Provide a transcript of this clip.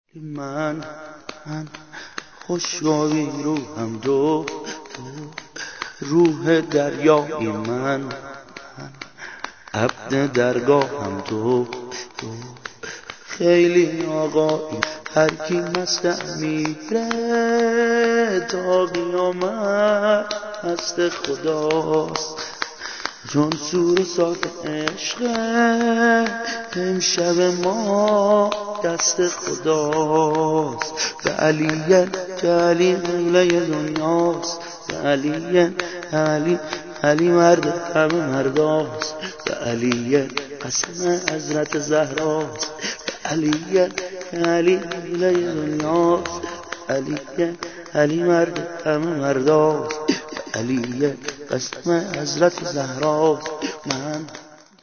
من خوشگاهی روحم تو روح دریایی من عبد درگاهم تو خیلی آقایی هر کی مست میره تا قیامت مست خداست، چون سور ساعت عشق امشب ما دست خداست. به علیه که علی قبله دنیاست، به علیه علی مرد همه مرداست، به علیه قسم حضرت زهراست، به علیه علی قبله دنیاست، علیه علی مرد همه مرداست، به علیه قسم حضرت زهراست. من